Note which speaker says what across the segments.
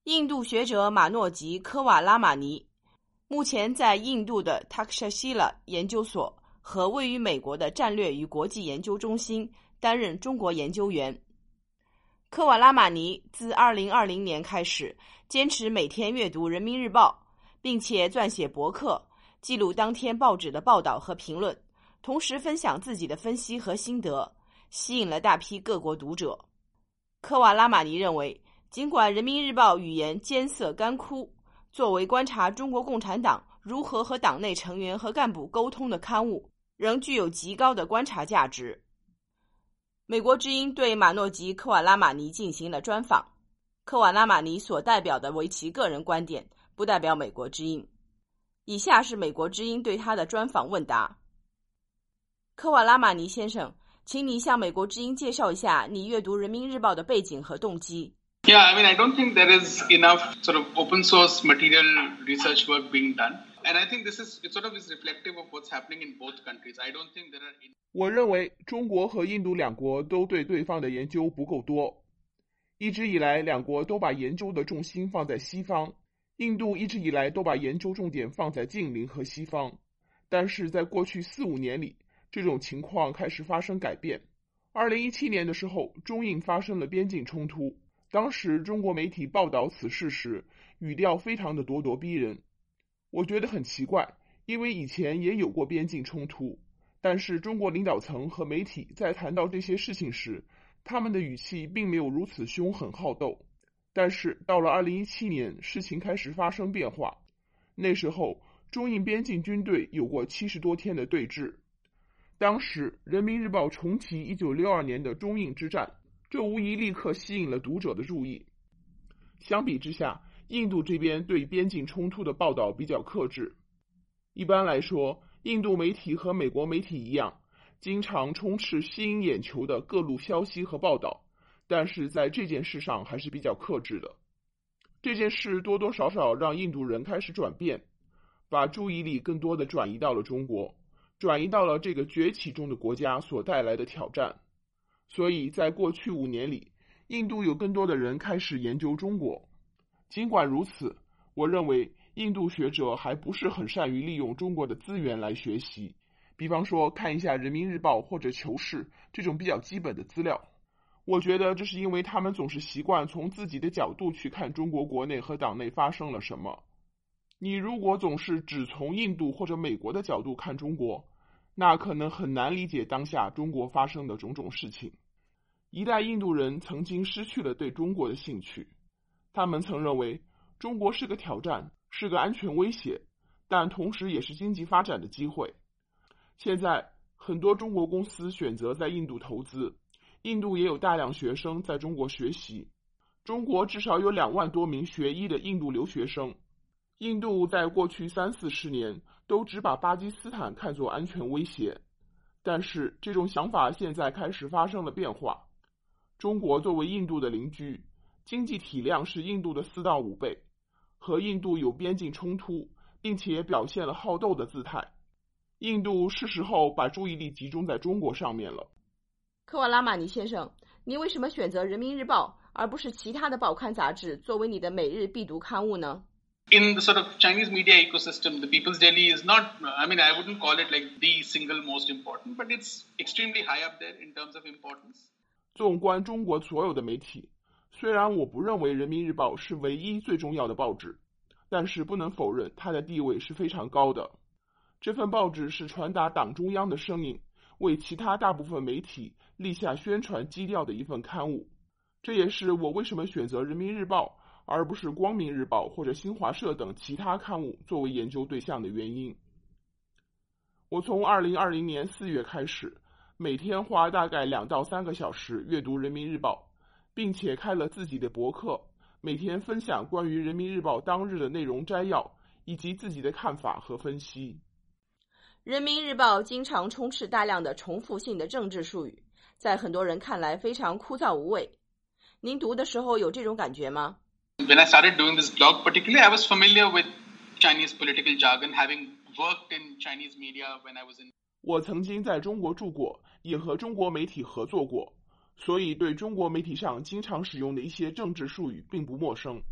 Speaker 1: 印度学者马诺吉·科瓦拉马尼目前在印度的 Takshashila 研究所和位于美国的战略与国际研究中心担任中国研究员。科瓦拉马尼自2020年开始坚持每天阅读《人民日报》，并且撰写博客，记录当天报纸的报道和评论，同时分享自己的分析和心得，吸引了大批各国读者。科瓦拉马尼认为，尽管《人民日报》语言艰涩干枯，作为观察中国共产党如何和党内成员和干部沟通的刊物，仍具有极高的观察价值。美国之音对马诺吉·科瓦拉马尼进行了专访，科瓦拉马尼所代表的为其个人观点，不代表美国之音。以下是美国之音对他的专访问答。科瓦拉马尼先生，请你向美国之音介绍一下你阅读《人民日报》的背景和动机。
Speaker 2: Yeah, I don't think there is enough sort of open source material research work being done. And I think it sort of is reflective of what's happening in both countries. I don't think there are...
Speaker 3: 我认为中国和印度两国都对对方的研究不够多。一直以来，两国都把研究的重心放在西方，印度一直以来都把研究重点放在近邻和西方。但是在过去4-5年里，这种情况开始发生改变。2017年的时候，中印发生了边境冲突。当时中国媒体报道此事时，语调非常的咄咄逼人。我觉得很奇怪，因为以前也有过边境冲突，但是中国领导层和媒体在谈到这些事情时，他们的语气并没有如此凶狠好斗。但是到了2017年，事情开始发生变化。那时候，中印边境军队有过70多天的对峙。当时，《人民日报》重启1962年的中印之战，这无疑立刻吸引了读者的注意。相比之下，印度这边对边境冲突的报道比较克制。一般来说，印度媒体和美国媒体一样，经常充斥吸引眼球的各路消息和报道，但是在这件事上还是比较克制的。这件事多多少少让印度人开始转变，把注意力更多的转移到了中国，转移到了这个崛起中的国家所带来的挑战。所以在过去5年里，印度有更多的人开始研究中国。尽管如此，我认为印度学者还不是很善于利用中国的资源来学习，比方说看一下人民日报或者求是这种比较基本的资料。我觉得这是因为他们总是习惯从自己的角度去看中国国内和党内发生了什么。你如果总是只从印度或者美国的角度看中国，那可能很难理解当下中国发生的种种事情。一代印度人曾经失去了对中国的兴趣，他们曾认为中国是个挑战，是个安全威胁，但同时也是经济发展的机会。现在很多中国公司选择在印度投资，印度也有大量学生在中国学习。中国至少有2万多名学医的印度留学生。印度在过去30-40年都只把巴基斯坦看作安全威胁，但是这种想法现在开始发生了变化。中国作为印度的邻居，经济体量是印度的4到5倍，和印度有边境冲突，并且表现了好斗的姿态。印度是时候把注意力集中在中国上面了。
Speaker 1: 科瓦拉马尼先生，你为什么选择《人民日报》而不是其他的报刊杂志作为你的每日必读刊物呢？
Speaker 2: In the sort of Chinese media ecosystem, the People's Daily is not, I wouldn't call it like the single most important, but it's extremely high up there in terms of importance.
Speaker 3: 纵观中国所有的媒体，虽然我不认为《人民日报》是唯一最重要的报纸，但是不能否认它的地位是非常高的。这份报纸是传达党中央的声音，为其他大部分媒体立下宣传基调的一份刊物。这也是我为什么选择《人民日报》而不是《光明日报》或者新华社等其他刊物作为研究对象的原因。我从2020年4月开始，每天花大概2到3个小时阅读《人民日报》，并且开了自己的博客，每天分享关于《人民日报》当日的内容摘要，以及自己的看法和分析。
Speaker 1: 人民日报经常充斥大量的重复性的政治术语，在很多人看来非常枯燥无味。您读的时候有这种感觉吗？
Speaker 2: When I started doing this blog, particularly, I was familiar with Chinese political jargon, having worked in Chinese media when I was in...
Speaker 3: 我曾经在中国住过，也和中国媒体合作过，所以对中国媒体上经常使用的一些政治术语并不陌生。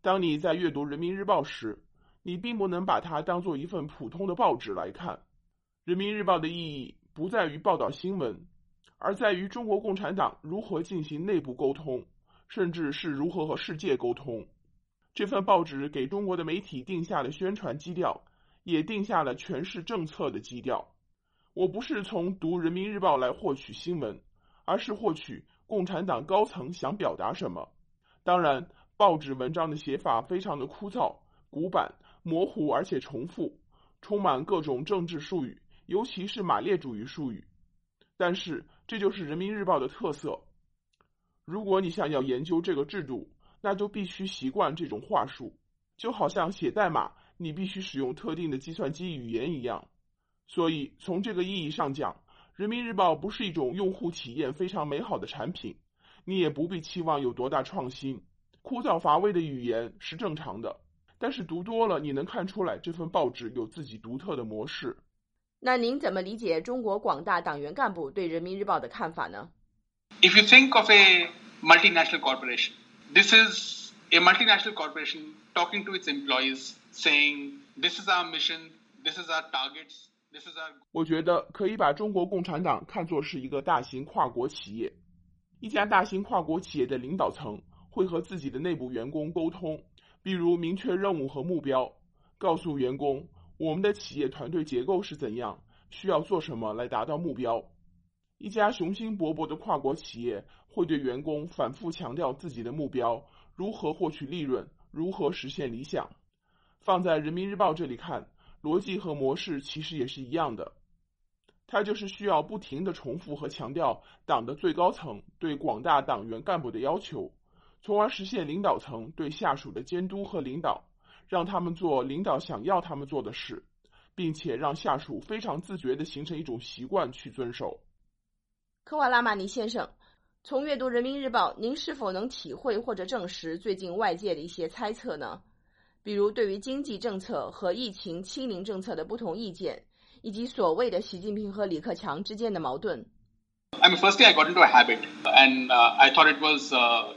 Speaker 3: 当你在阅读人民日报时，你并不能把它当作一份普通的报纸来看。人民日报的意义不在于报道新闻，而在于中国共产党如何进行内部沟通，甚至是如何和世界沟通。这份报纸给中国的媒体定下了宣传基调，也定下了诠释政策的基调。我不是从读人民日报来获取新闻，而是获取共产党高层想表达什么。当然，报纸文章的写法非常的枯燥、古板、模糊而且重复，充满各种政治术语，尤其是马列主义术语。但是这就是人民日报的特色。如果你想要研究这个制度，那就必须习惯这种话术，就好像写代码你必须使用特定的计算机语言一样。所以从这个意义上讲，人民日报不是一种用户体验非常美好的产品，你也不必期望有多大创新。枯燥乏味的语言是正常的，但是读多了你能看出来这份报纸有自己独特的模式。
Speaker 1: 那您怎么理解中国广大党员干部对人民日报的看法呢？
Speaker 2: If you think of a multinational corporation, this is a multinational corporation talking to its employees, saying, this is our mission, this is our targets, this is our...
Speaker 3: 我觉得可以把中国共产党看作是一个大型跨国企业。一家大型跨国企业的领导层会和自己的内部员工沟通，比如明确任务和目标，告诉员工我们的企业团队结构是怎样，需要做什么来达到目标。一家雄心勃勃的跨国企业会对员工反复强调自己的目标，如何获取利润，如何实现理想。放在人民日报这里看，逻辑和模式其实也是一样的。它就是需要不停地重复和强调党的最高层对广大党员干部的要求，从而实现领导层对下属的监督和领导，让他们做领导想要他们做的事，并且让下属非常自觉地形成一种习惯去遵守。
Speaker 1: 科瓦拉马尼先生，从阅读人民日报，您是否能体会或者证实最近外界的一些猜测呢？比如对于经济政策和疫情清零政策的不同意见，以及所谓的习近平和李克强之间的矛盾。
Speaker 2: Firstly, I got into a habit, and I thought it was,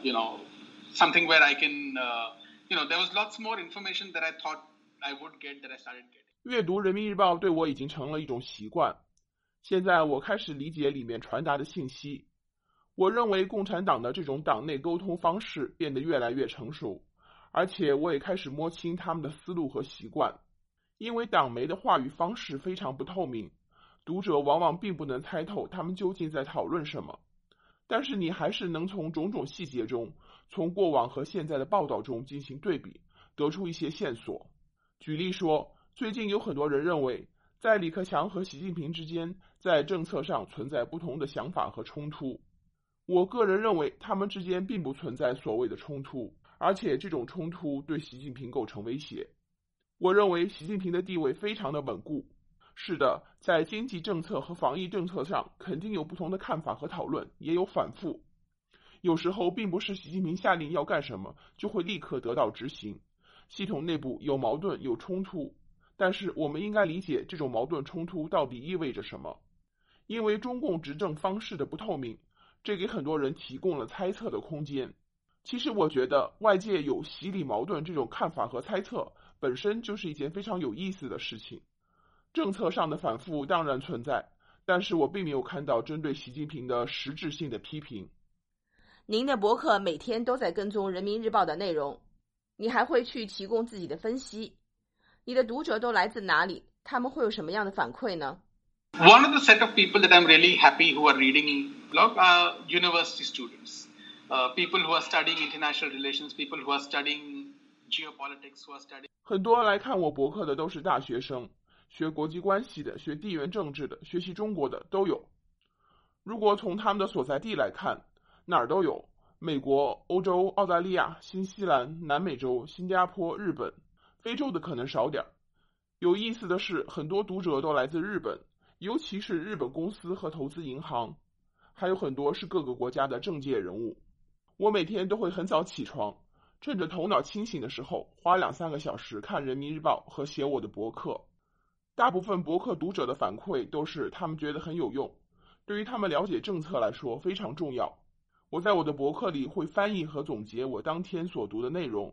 Speaker 2: something where I can, there was lots more information that I thought I would get that I started getting.
Speaker 3: 阅读人民日报对我已经成了一种习惯，现在我开始理解里面传达的信息。我认为共产党的这种党内沟通方式变得越来越成熟，而且我也开始摸清他们的思路和习惯。因为党媒的话语方式非常不透明，读者往往并不能猜透他们究竟在讨论什么，但是你还是能从种种细节中，从过往和现在的报道中进行对比，得出一些线索。举例说，最近有很多人认为，在李克强和习近平之间在政策上存在不同的想法和冲突。我个人认为他们之间并不存在所谓的冲突，而且这种冲突对习近平构成威胁。我认为习近平的地位非常的稳固。是的，在经济政策和防疫政策上肯定有不同的看法和讨论，也有反复。有时候并不是习近平下令要干什么就会立刻得到执行，系统内部有矛盾有冲突，但是我们应该理解这种矛盾冲突到底意味着什么。因为中共执政方式的不透明，这给很多人提供了猜测的空间。其实我觉得外界有洗礼矛盾这种看法和猜测本身就是一件非常有意思的事情。政策上的反复当然存在，但是我并没有看到针对习近平的实质性的批评。
Speaker 1: 您的博客每天都在跟踪人民日报的内容，你还会去提供自己的分析。你的读者都来自哪里？他们会有什么样的反馈呢？
Speaker 2: One of the set of people that I'm really happy who are reading blog are university students, people who are studying international relations, people who are studying geopolitics, who are studying...
Speaker 3: 很多来看我博客的都是大学生，学国际关系的，学地缘政治的，学习中国的都有。如果从他们的所在地来看，哪儿都有，美国、欧洲、澳大利亚、新西兰、南美洲、新加坡、日本，非洲的可能少点。有意思的是，很多读者都来自日本，尤其是日本公司和投资银行，还有很多是各个国家的政界人物。我每天都会很早起床，趁着头脑清醒的时候，花2-3个小时看人民日报和写我的博客。大部分博客读者的反馈都是他们觉得很有用，对于他们了解政策来说非常重要。我在我的博客里会翻译和总结我当天所读的内容，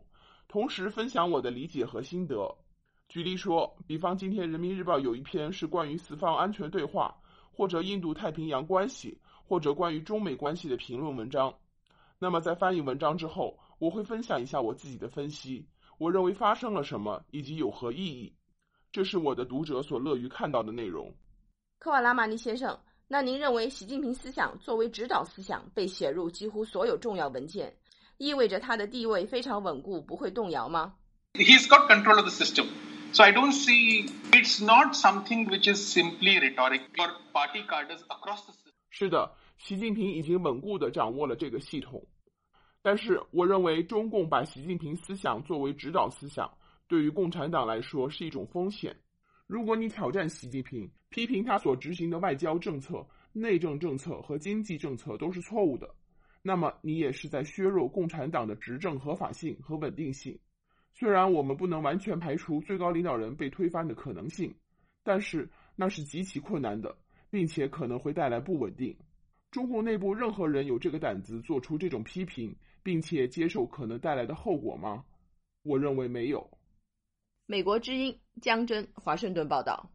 Speaker 3: 同时分享我的理解和心得。举例说，比方今天人民日报有一篇是关于四方安全对话，或者印度太平洋关系，或者关于中美关系的评论文章。那么在翻译文章之后，我会分享一下我自己的分析，我认为发生了什么以及有何意义。这是我的读者所乐于看到的内容。
Speaker 1: 科瓦拉玛尼先生，那您认为习近平思想作为指导思想被写入几乎所有重要文件，意味着他的地位非常稳固，不会动摇吗？
Speaker 2: He's got control of the system. So I don't see, it's not something which is simply rhetoric or party cadres across the system.
Speaker 3: 是的，习近平已经稳固地掌握了这个系统。但是我认为中共把习近平思想作为指导思想，对于共产党来说是一种风险。如果你挑战习近平，批评他所执行的外交政策、内政政策和经济政策都是错误的，那么你也是在削弱共产党的执政合法性和稳定性。虽然我们不能完全排除最高领导人被推翻的可能性，但是那是极其困难的，并且可能会带来不稳定。中共内部任何人有这个胆子做出这种批评，并且接受可能带来的后果吗？我认为没有。
Speaker 1: 美国之音江真，华盛顿报道。